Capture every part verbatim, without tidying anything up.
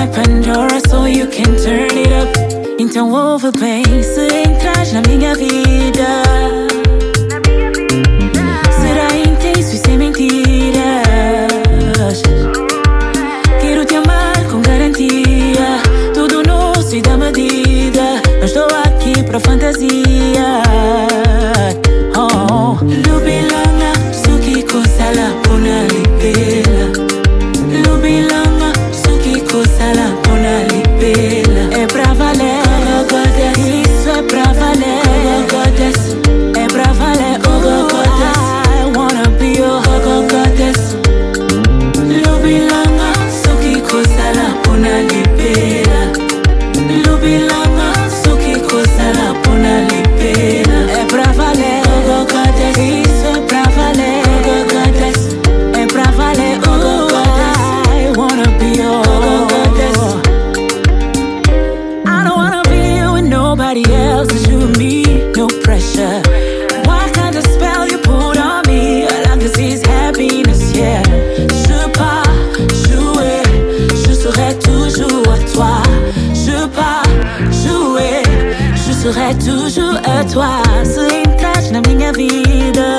my Pandora so you can turn it up. Então ouve bem, se entras na minha vida, será intenso e sem mentiras. Quero te amar com garantia, tudo nosso e da medida. Não estou aqui pra fantasia. Oh, lubilanga, sukiko sala pona lipela. Lubilanga, sukiko sala pona lipela. É pra valer, oh goddess. Isso é pra valer, oh goddess. É pra valer, oh goddess. I wanna be your oh goddess. Lubilanga, sukiko sala pona lipela. Lubilanga, sukiko sala pona lipela. É pra valer, oh goddess. Isso é pra valer, oh goddess. É pra valer, oh goddess. I wanna be your oh goddess. I don't wanna be with nobody else, it's you and me, no pressure. What kind of spell you put on me? All I can see is happiness, yeah. Je pars, jouer, je serai toujours à toi. Je pars, jouer, je serai toujours à toi. Se entras na minha vida,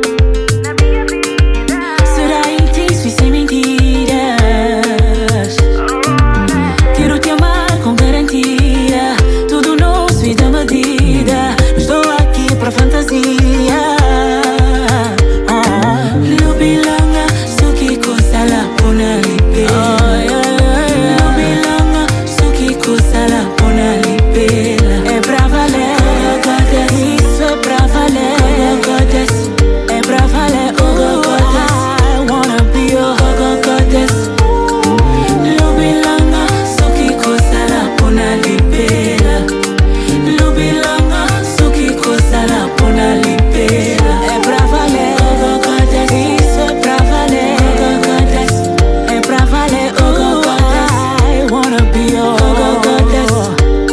será intenso e sem mentiras. Quero te amar com garantia, tudo nosso e da medida. Não estou aqui pra fantasia. Oh, lubilanga, sukiko sala pona lipela. Lubilanga, sukiko sala pona lipela. É pra valer, oh goddess. Isso é pra valer, oh goddess. É pra valer, oh goddess. I wanna be your oh goddess. Lubilanga, sukiko sala pona lipela. Lubilanga, sukiko sala pona lipela. É pra valer, oh goddess. Isso é pra valer, oh goddess. É pra valer, oh goddess. I wanna be your oh goddess.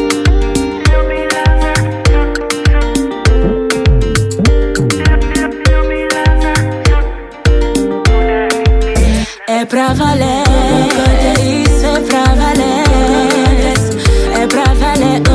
É pra valer, isso é pra valer, é pra valer.